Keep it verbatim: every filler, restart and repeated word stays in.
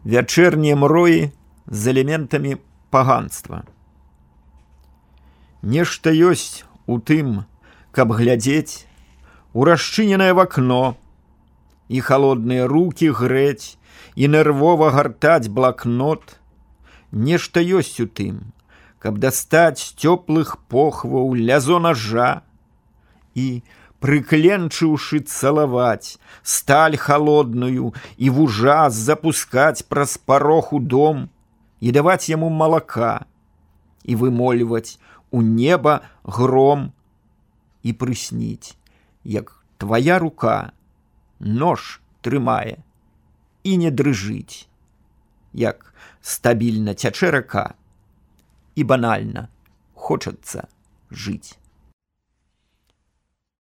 Вячэрнія мроі з элементамі паганства. Нешта ёсць у тым, каб глядзець у расчыненае вакно і халодныя рукі грэць і нервова гартаць блакнот. Нешта ёсць у тым, каб дастаць з цёплых похваў лязо нажа і, прыкленчыўшы, цалаваць сталь халодную і вужа запускаць праз парог у дом і даваць яму малака і вымольваць у неба гром і прысніць, як твая рука нож трымае і не дрыжыць, як стабільна цячэ рака і банальна хочацца жыць.